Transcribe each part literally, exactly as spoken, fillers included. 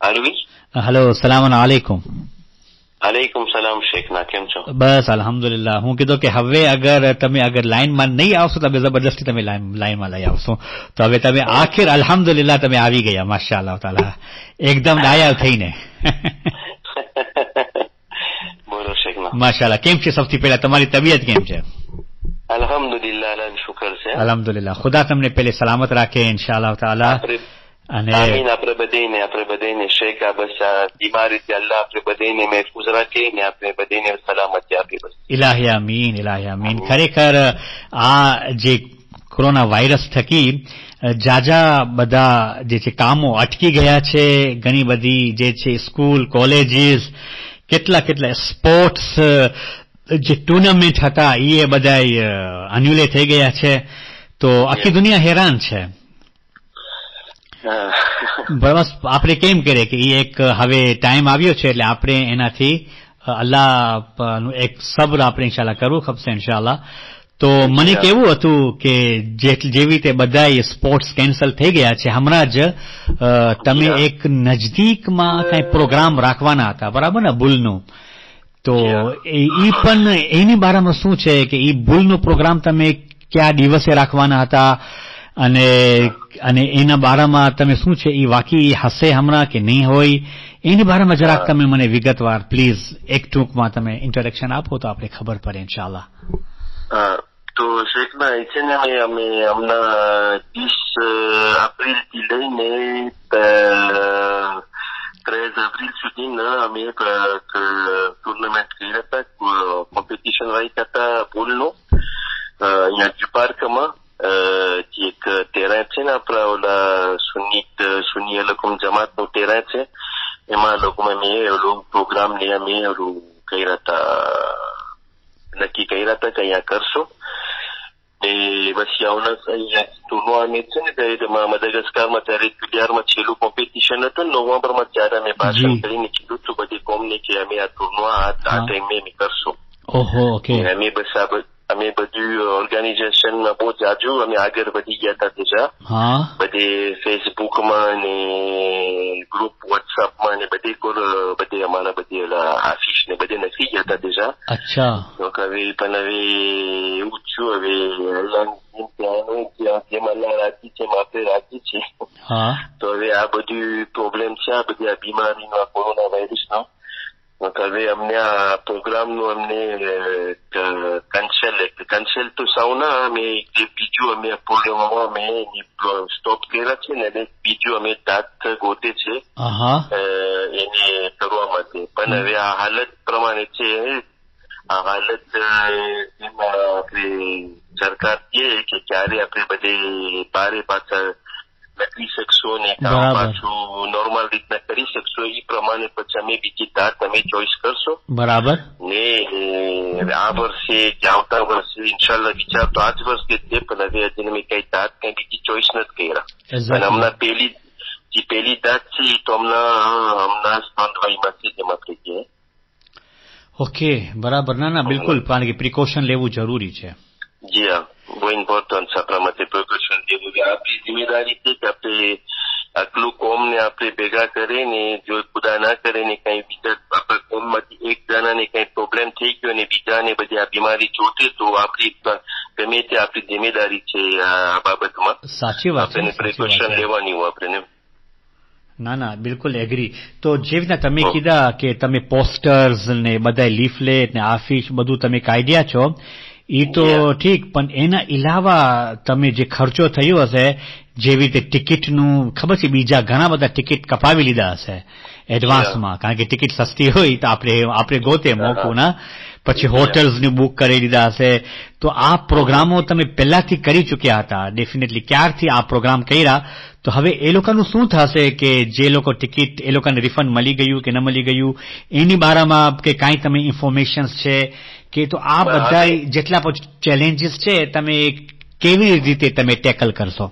અરવી. Hello, સલામ આલેકુમ. અલેકુમ સલામ શેખના, કેમ છો? બસ અલ્હમ્દુલિલ્લાહ. હું કીધું કે હવે અગર તમે અગર લાઈનમાં નહીં આવશો તો જબરદસ્તી તમે લાઈનમાં લઈ આવશો, તો હવે તમે આખિર અલ્હમ્દુલિલ્લાહ તમે આવી ગયા, માશાઅલ્લાહ તાલા, એકદમ ડાયા થઈને. બોલો શેખના. માશાઅલ્લાહ. કેમ છે સૌથી પહેલા તમારી તબિયત કેમ છે? અલ્હમ્દુલિલ્લાહ, અલ્લાહનો શુકર છે. અલ્હમ્દુલિલ્લાહ. ખુદા તમને પહેલે સલામત રાખે ઇન્શાઅલ્લાહ તાલા. અને આમીન. આપણે બધાને આપણે બધાને શેખ આ બસ આ બીમારીથી અલ્લાહ આપણે બધાને મહેફૂઝ રાખે ને આપણે બધાને સલામતી આપે બસ. ઇલાહી આમીન, ઇલાહી આમીન. ખરેખર આ જે કોરોના વાયરસ થકી જાજા બધા જે છે કામો અટકી ગયા છે, ઘણી બધી જે છે સ્કૂલ, કોલેજીસ, કેટલા કેટલા સ્પોર્ટ્સ જે ટુર્નામેન્ટ હતા એ બધા અન્યુલે થઈ ગયા છે, તો આખી દુનિયા હેરાન છે. બસ આપણે કેમ કરીએ કે એ એક હવે ટાઈમ આવ્યો છે એટલે આપણે એનાથી અલ્લાહનું એક સબ્ર આપણે ઇન્શાઅલ્લાહ કરવું ખપશે ઇન્શાઅલ્લાહ. તો મને કેવું હતું કે જેવી રીતે બધા સ્પોર્ટ્સ કેન્સલ થઈ ગયા છે, હમણાં જ તમે એક નજદીકમાં કંઈ પ્રોગ્રામ રાખવાના હતા, બરાબર ને, બુલનું? તો એ પણ એની બારામાં શું છે કે એ બુલનો પ્રોગ્રામ તમે કયા દિવસે રાખવાના હતા અને અને એના બારામાં તમે શું છે એ વાકી હશે હમણાં કે નહીં હોય, એની બારામાં જરાક તમે મને વિગતવાર પ્લીઝ એક ટૂંકમાં તમે ઇન્ટ્રોડક્શન આપો તો આપણે ખબર પડે ઇન્શાઅલ્લાહ. હા, તો શેખના છે ને અમે હમણાં ત્રીસ એપ્રિલથી લઈને ત્રેવીસ એપ્રિલ સુધીના અમે એક ટુર્નામેન્ટ કર્યા હતા, કોમ્પિટિશન રાખ્યા હતા પુલનું અહીંયા જુપાર્કમાં. જે એક તેરા છે ને આપણા ઓલા સુન્ની સુન્ની અલકુમ જમાતનું તેરા છે, એમાં લોકોમાં મેં ઓલું પ્રોગ્રામ ને અમે ઓલું કર્યા હતા, નક્કી કર્યા હતા કે અહીંયા કરશું. એ પછી આવના અહીંયા ટુર્નામેન્ટ છે ને તેમાં મદાગાસ્કારમાં ત્યારે ક્લિયરમાં છેલ્લું કોમ્પિટિશન હતું ને નવેમ્બરમાં, ત્યારે અમે ભાષણ કરીને કીધું હતું બધી કોમને કે અમે આ ટુર્ના આ ટાઈમે અમે કરશું. ઓહો, ઓકે. અમે બસ આ અમે બધું ઓર્ગેનાઇઝેશનમાં બહુ જાજુ અમે આગળ વધી ગયા હતા તેજા. હા. બધે ફેસબુકમાં ને ગ્રુપ વોટ્સઅપમાં ને બધે કોલ બધે અમારા બધે આશીષ ને બધે નખી ગયા હતા તેજા. અચ્છા. તો હવે પણ હવે એવું છું, હવે અલ્લાહ જેમ અલ્લાહ રાખી છે માપે રાખી છે. હા. તો હવે આ બધું પ્રોબ્લેમ છે, આ બધી આ બીમારીનો, આ કોરોના વાયરસનો. હવે અમને આ પ્રોગ્રામનું અમને કેન્સલ કેન્સલ તો સૌના અમે બીજું અમે પ્રોગ્રામમાં અમે સ્ટોપ કર્યા છે ને બીજું અમે તાત ગોતે છે એને કરવા માટે. પણ હવે આ હાલત પ્રમાણે છે, આ હાલત આપણે સરકાર કહે કે ક્યારે આપણે બધે બારે પાછા નકરી શકશો ને કામ પાછું નોર્મલ રીતના કરી શકશો, એ પ્રમાણે પછી અમે બીજી તાત અમે ચોઈસ કરશો. બરાબર ને આ વર્ષે કે આવતા વર્ષે ઇન્શાલ્લાહ વિચાર તો આજ વર્ષ કે છે, પણ હવે હજી મેં કઈ તાત કઈ બીજી ચોઈસ નથી કર્યા. અને હમણાં પેલી જે પેલી તાત છે એ તો હમણાં હમણાં સ્ટોનભાઈમાં છે જેમાં થઈ ગયા. ઓકે, બરાબર. ના ના બિલકુલ, કારણ કે પ્રિકોશન લેવું જરૂરી છે. જી હા, બહુ ઇમ્પોર્ટન્ટ છે આપણા માટે પ્રિકોશન લેવું. આપણી જિમ્મેદારી છે કે આપણે આટલું કોમને આપણે ભેગા કરીને જો ખુદા ના કરે ને કઈ બીજા આપણા કોમમાંથી એક જણાને કઈ પ્રોબ્લેમ થઈ ગયો ને બીજાને બધી આ બીમારી ચોટે તો આપણી ગમે તે આપણી જિમ્મેદારી છે આ બાબતમાં. સાચી વાત છે, આપણે પ્રિકોશન લેવાની હોય આપણે. ના ના બિલકુલ એગ્રી. તો જે રીતના તમે કીધા કે તમે પોસ્ટર્સ ને બધા લીફલેટ ને આફિશ બધું તમે કાઢ્યા છો, એ તો ઠીક, પણ એના ઇલાવા તમે જે ખર્ચો થયો હશે, જેવી રીતે ટિકિટનું ખબર છે, બીજા ઘણા બધા ટિકિટ કપાવી લીધા હશે એડવાન્સમાં, કારણ કે ટિકિટ સસ્તી હોય તો આપણે આપણે ગોતે મોકું ના, પછી હોટેલ્સની બુક કરી દીધા હશે. તો આ પ્રોગ્રામો તમે પહેલાથી કરી ચૂક્યા હતા ડેફિનેટલી, ક્યારથી આ પ્રોગ્રામ કર્યા, તો હવે એ લોકોનું શું થશે કે જે લોકો ટિકિટ એ લોકોને રિફંડ મળી ગયું કે ન મળી ગયું, એની બારામાં કે કાંઈ તમે ઇન્ફોર્મેશન્સ છે કે? તો આ બધા જેટલા પણ ચેલેન્જીસ છે તમે કેવી રીતે તમે ટેકલ કરશો?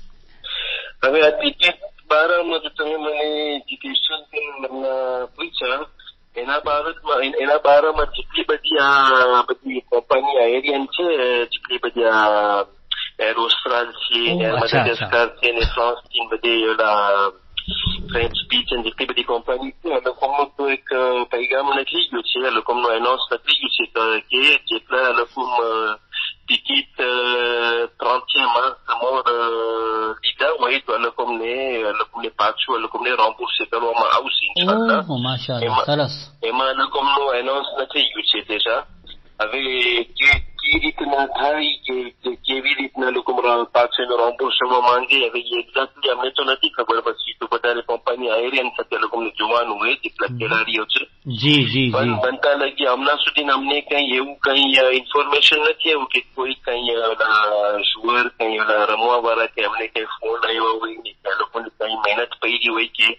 હવે આ ટિકિટ બારામાં જો તમે મને જે ક્વેશ્ચન પૂછ્યા એના બાબતમાં એના બારામાં જેટલી બધી આ બધી કંપની એરિયન છે, જેટલી બધી આ એરોસ્ટ્રાલ છે, મદાગાસ્કાર છે ને ફ્રાન્સ થી બધી ઓલા ફ્રેન્ચ બીચ અને જેટલી બધી કંપની છે એ લોકોનું તો એક પૈગામ નીકળી ગયું છે, એ લોકોનું એનાઉન્સ નીકળી ગયું છે કે જેટલા લોકો ટિકિટ ત્રણ માસ મોર લીધા હોય તો એ લોકોને એ લોકોને પાછું એ લોકોને રોમ્બુર્સે કરવામાં આવશે ઇન્શાઅલ્લાહ. એમાં એ લોકોનું એનાઉન્સ નથી ગયું છે દેશા. હવે કેવી રીતના થાય કે કેવી રીતના લોકો પાછળ રોમ્બુર્સમાં માંગે હવે એક્ઝેક્ટલી અમને તો નથી ખબર. પછી તો વધારે કંપની આયરિયન સાથે લોકોને જોવાનું હોય જેટલા ખેલાડીઓ છે. જી જી પણ બનતા લાગી હમણાં સુધી અમને કઈ એવું કઈ ઇન્ફોર્મેશન નથી આવ્યું કે કોઈ કઈ ઓલા શુઅર કઈ ઓલા રમવા વાળા કે અમને કઈ ફોન આવ્યા હોય ને કે લોકોને કઈ મહેનત પડી હોય કે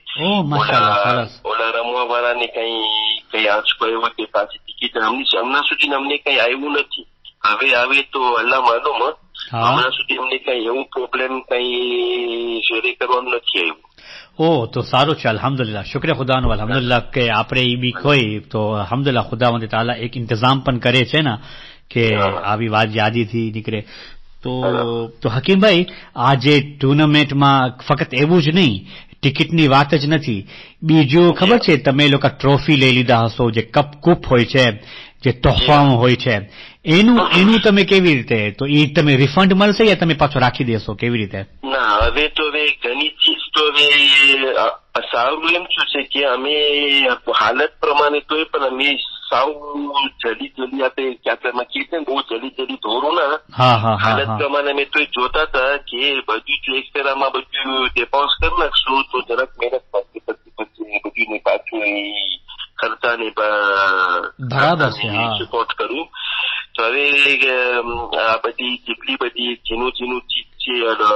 ઓલા રમવા વાળાને કઈ કઈ આંચકો આવ્યો કે પાછી ટિકિટ હમણાં સુધી અમને કઈ આવ્યું નથી. હવે આવે તો અલ્લાહ માલુમ. હમણાં સુધી અમને કઈ એવું પ્રોબ્લેમ કઈ શેર કરવાનું નથી આવ્યું. ઓહ, તો સારું છે અલ્હમ્દુલિલ્લાહ. શુક્ર ખુદાનો અલ્હમ્દુલિલ્લાહ કે આપણે એ બી હોય તો અલ્હમ્દુલિલ્લાહ ખુદાવંદ તાલા એક ઇંતજામ પણ કરે છે ને કે આવી વાત યાદીથી નીકળે. તો તો હકીમભાઈ આ જે ટુર્નામેન્ટમાં ફક્ત એવું જ નહીં ટિકિટની વાત જ નથી, બીજું ખબર છે તમે લોકો ટ્રોફી લઈ લીધા હશો જે કપ કૂપ હોય છે જે તોહફાઓ હોય છે એનું એનું તમે કેવી રીતે તો એ તમે રિફંડ મળશે યા તમે પાછો રાખી દેશો કેવી રીતે? ના હવે તો હવે ઘણી ચીજ તો હવે સારું એમ શું છે કે અમે હાલત પ્રમાણે તો પણ અમે સાવ જલ્દી જલ્દી આપણે ક્યાં કીધે ને બહુ જલ્દી જલ્દી ધોરું ના હાલત પ્રમાણે અમે તો જોતા હતા કે બધું જો એક ફેરામાં બધું ડિપોઝ કરી નાખશું તો જરાક મહેનત પછી પછી પછી બધું પાછું ખર્ચા ને બરાબર છે સપોર્ટ કરું. તો હવે આ બધી જેટલી બધી ઝીનું ઝીનું ચીજ છે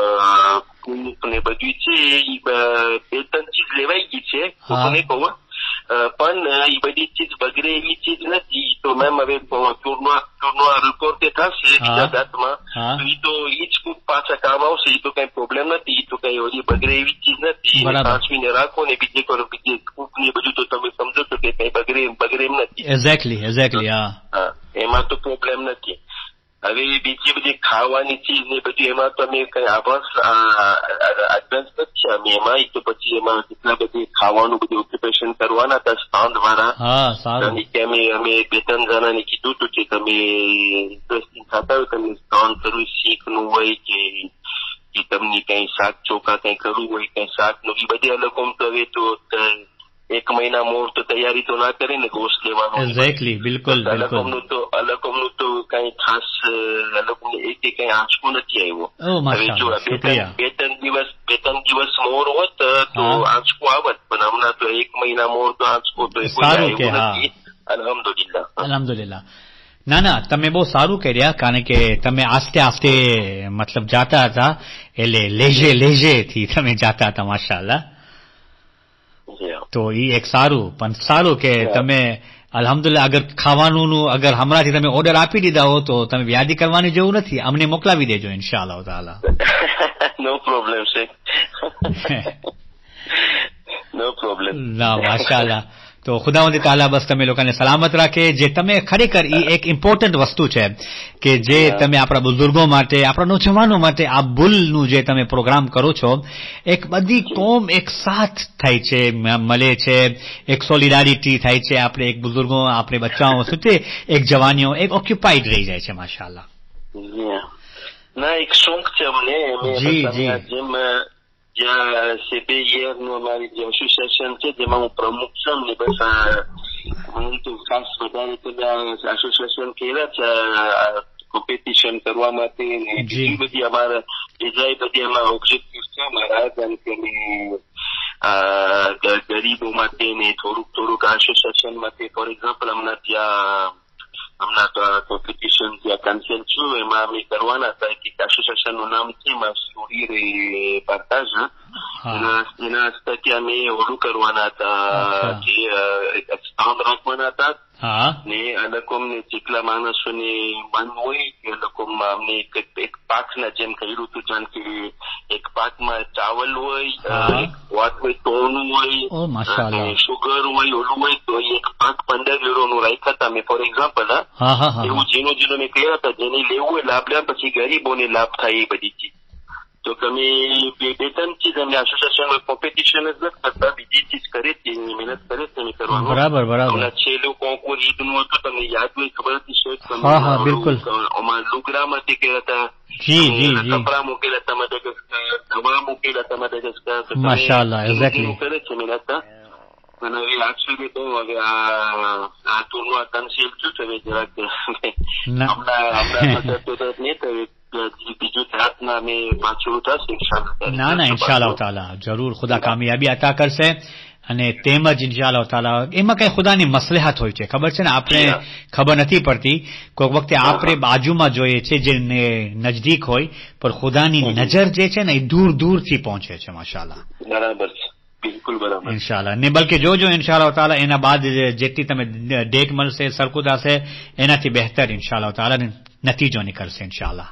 ને બધું છે એ બે ત્રણ ચીજ લેવાઈ ગઈ છે કોને કહું પણ એ બધી ચીજ બગડે એવી ચીજ નથી. તો મેમ હવે ટૂરનો રિપોર્ટ થશે બીજા દાંતમાં તો એ તો એ જ ખૂબ પાછા કામ આવશે. એ તો કઈ પ્રોબ્લેમ નથી, એ તો કઈ ઓલી બગડે એવી ચીજ નથી. સાચવીને રાખો ને બીજે કરો બીજે ખૂબ ને બધું તો તમે સમજો છો કે કઈ બગડે બગડે એમ નથી. એક્ઝેક્ટલી એક્ઝેક્ટલી હા એમાં તો પ્રોબ્લેમ નથી. હવે બીજી બધી ખાવાની ચીજ ને બધું એમાં તો અમે કઈ આભાસ એડવાન્સ નથી અમે એમાં તો પછી એમાં જેટલા બધી ખાવાનું બધું ઓક્યુપેશન કરવાના હતા સ્ટાન્ડ વાળા કે અમે અમે બે ત્રણ જણાને કીધું હતું કે તમે ઇન્ટરેસ્ટિંગ થતા હોય તમે સ્ટાન્ડ કરવું શીખનું હોય કે તમને કઈ શાક ચોખા કઈ કરવું હોય કઈ શાક નું એ બધી અલગ તો હવે તો એક મહિના મોર તો તૈયારી તો ના કરી ને ગોશ્ત લેવાનું. એક્ઝેક્ટલી બિલકુલ અલગમનું તો અલગમનું તો કઈ ખાસ અલગમને એક કઈ આંચકો નથી આવ્યો. હવે જો બે ત્રણ દિવસ બે ત્રણ દિવસ મોર હોત તો આંચકો આવત પણ હમણાં તો એક મહિના મોર તો આંચકો તો આવ્યું નથી. અલ્હમ્દુલિલ્લાહ અલ્હમ્દુલિલ્લાહ. ના ના તમે બહુ સારું કર્યા કારણ કે તમે આસ્તે આસ્તે મતલબ જાતા હતા એટલે લેજે લેજે થી તમે જાતા હતા માશાઅલ્લાહ. તો એ એક સારું પણ સારું કે તમે અલ્હમ્દુલિલ્લાહ અગર ખાવાનું અગર હમણાંથી તમે ઓર્ડર આપી દીધા હો તો તમે યાદી કરવાની જરૂર નથી, અમને મોકલાવી દેજો ઇન્શાઅલ્લાહ તાલા. નો પ્રોબ્લેમ છે નો પ્રોબ્લેમ. ના માશાઅલ્લાહ. તો ખુદાવંદ તાલા બસ તમે લોકોને સલામત રાખે. જે તમે ખરેખર એ એક ઇમ્પોર્ટન્ટ વસ્તુ છે કે જે તમે આપણા બુઝુર્ગો માટે આપણા નોજવાનો માટે આ બુલનું જે તમે પ્રોગ્રામ કરો છો એક બધી કોમ એક સાથ થાય છે મળે છે એક સોલિડારિટી થાય છે આપણે એક બુઝુર્ગો આપણે બચ્ચાઓ સુધી એક જવાનીઓ એક ઓક્યુપાઈડ રહી જાય છે માશાઅલ્લાહ. ના એક શોખ છે અમને જી જી જેમ જ્યાં સીબે યરનું અમારી જે એસોસિએશન છે જેમાં હું પ્રમુખ છું ને બસ મને તો ખાસ વધારે તો એસોસિએશન કર્યા છે કોમ્પિટિશન કરવા માટે ને બીજી બધી અમારા બીજા બધી એમાં ઓબ્જેક્ટિવ છે અમારા જેમ કે ગરીબો માટે ને થોડુંક થોડુંક એસોસિએશન માટે ફોર એક્ઝામ્પલ હમણાં ત્યાં હમણાં તો કોમ્પિટિશન જ્યાં કેન્સલ છું એમાં અમે કરવાના હતા કે એસોસિએશન નું નામ છે એમાં સુરીર પાર્તાજ એના હસ્તકે અમે ઓલું કરવાના હતા કે સ્ટાન્ડ રાખવાના હતા ને આ લોકોને જેટલા માણસોને મન હોય એ લોકોમાં અમને એક પાકના જેમ કહ્યું હતું જાણ કે એક પાકમાં ચાવલ હોય એક વાત હોય તોનું હોય સુગર હોય ઓલું હોય તો એક પાક પંદર યુરો નું રાખ્યા હતા મેં ફોર એક્ઝામ્પલ હા એવું ઝીણું ઝીણું મેં કહ્યા હતા જેને લેવું હોય લાભ લ્યા પછી ગરીબોને લાભ થાય એ બધી ચીજ. તો તમે બે બે ત્રણ ચીજ અમે એસોસિએશનમાં કોમ્પિટિશન જ નથી કરતા, બીજી ચીજ કરે છે, મહેનત કરે છે કરવાનું. બરાબર બરાબર. છેલ્લું કોંકુર ઈદનું હતું, તમને યાદ હોય ખબર હતી શેઠ? હા હા બિલકુલ. અમારા લુગડામાંથી કર્યા હતા, જી જી જી, કપડા મૂકેલા હતા મડગસ્કર, દવા મૂકેલા હતા મડગસ્કર. માશાઅલ્લાહ, એક્ઝેક્ટલી કરે છે મહેનત. અને હવે actually બહુ હવે આ આ ટૂરનું આ કન્સીલ થયું છે. હવે જરાક હમણાં હમણાં તો નહીં થયું, બીજું જાતના અમે પાછું થશે ઇન્શાઅલ્લાહ. ના ના ઇન્શાઅલ્લાહ તાલા જરૂર ખુદા કામયાબી અતા કરશે. અને તેમજ ઇન્શાઅલ્લાહ તાલા એમાં કઈ ખુદાની મસલહત હોય છે, ખબર છે ને, આપણે ખબર નથી પડતી. કોઈક વખતે આપણે બાજુમાં જોઈએ છે જે નજદીક હોય, પણ ખુદાની નજર જે છે ને એ દૂર દૂરથી પહોંચે છે. માશાઅલ્લાહ, બરાબર છે, બિલકુલ બરાબર. ઇન્શાઅલ્લાહ. ને બલકે જોજો ઇન્શાઅલ્લાહ તાલા એના બાદ જેટલી તમે ડેટ મળશે, સરકુદ હશે, એનાથી બહેતર ઇન્શાઅલ્લાહ તાલા નતીજો નીકળશે ઇન્શાઅલ્લાહ.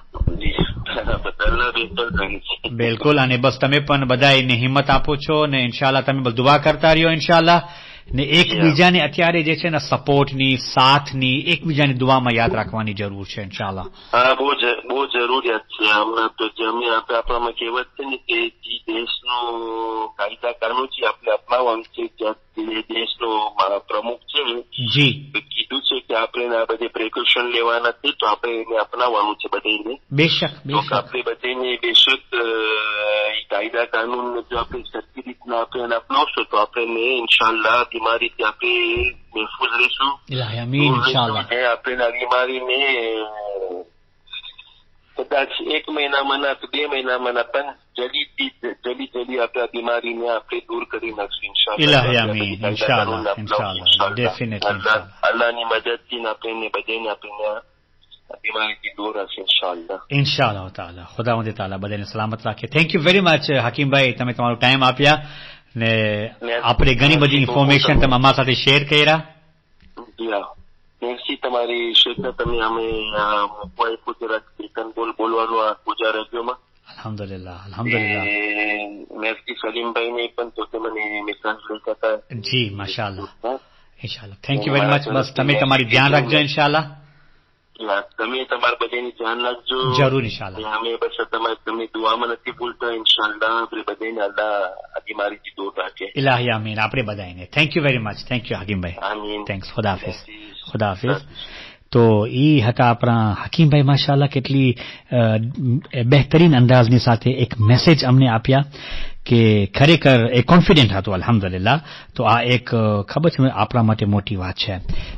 બિલકુલ. અને બસ તમે પણ બધાને હિંમત આપો છો ને ઇન્શાઅલ્લાહ તમે બસ દુઆ કરતા રહ્યો ઇન્શાઅલ્લાહ. ને એકબીજાને અત્યારે જે છે ને સપોર્ટની, સાથની, એકબીજાની દુઆમાં યાદ રાખવાની જરૂર છે ઇન્શાઅલ્લાહ. હા, બહુ બહુ જરૂરિયાત છે હમણાં તો. જમી આપણે આપણામાં કહેવત છે ને કે જે દેશનું કાયદા કાનૂન છે આપણે અપનાવવાનું છે. જે દેશનો પ્રમુખ છે જી કીધું છે કે આપણે આ બધે પ્રિકોશન લેવાના છે, તો આપણે એને અપનાવવાનું છે બધાને. બેશક બેશક. આપણે બધાને બેશક કાયદા કાનૂન જો આપણે સરખી રીતના આપણે એને અપનાવશું તો આપણે ઇન્શાઅલ્લાહ બીમારીથી આપણે મહેફૂઝ રહીશું. ઇન્શાઅલ્લાહ આપણે આ બીમારીને કદાચ એક મહિનામાં ના તો બે મહિનામાં ના પણ જલ્દી જલ્દી જલ્દી આપણે આ બીમારીને આપણે દૂર કરી નાખશું ઇન્શાઅલ્લાહ. અલ્લાહની મદદથી આપણે બધાને આપણે બીમારીથી દૂર હશે ઇન્શાઅલ્લાહ. ઇન્શાઅલ્લાહ તાલા ખુદાવંદ તાલા બધાને સલામત રાખે. Thank you very much Hakimbhai, તમે તમારો ટાઈમ આપ્યા ને આપણે ઘણી બધી ઇન્ફોર્મેશન તમે અમારા સાથે શેર કર્યા. મેરસી તમારી શેખને તમે અમે મુંબઈ ગુજરાત કીર્તન બોલ બોલવાનું આ પૂજા રેડિયોમાં. અલ્હમ્દુલિલ્લાહ અલ્હમ્દુલિલ્લાહ. મેરસી સલીમભાઈને પણ તો કે મને મેસેજ લખતા હતા. જી માશાઅલ્લાહ ઇન્શાઅલ્લાહ. Thank you very much. બસ તમે તમારી ધ્યાન રાખજો ઇન્શાઅલ્લાહ. તમે તમારા બધાની ધ્યાન રાખજો જરૂર ઇન્શાઅલ્લાહ. અમે બસ તમારે તમે દુઆમાં નથી ભૂલતા ઇન્શાઅલ્લાહ. આપણે બધાને અલ્લાહ આ બીમારીથી દૂર રાખે. ઇલાહી આમીન. આપણે બધાને thank you very much. Thank you Hakimbhai. આમીન. થેન્ક્સ. ખુદા હાફિઝ. ખુદા હાફિઝ. તો એ હતા આપણા હકીમભાઈ માશાઅલ્લાહ. કેટલી બહેતરીન અંદાજની સાથે એક મેસેજ અમને આપ્યા કે ખરેખર એ કોન્ફિડન્ટ હતો અલ્હમ્દુલિલ્લાહ. તો આ એક ખબર છે આપણા માટે મોટી વાત છે.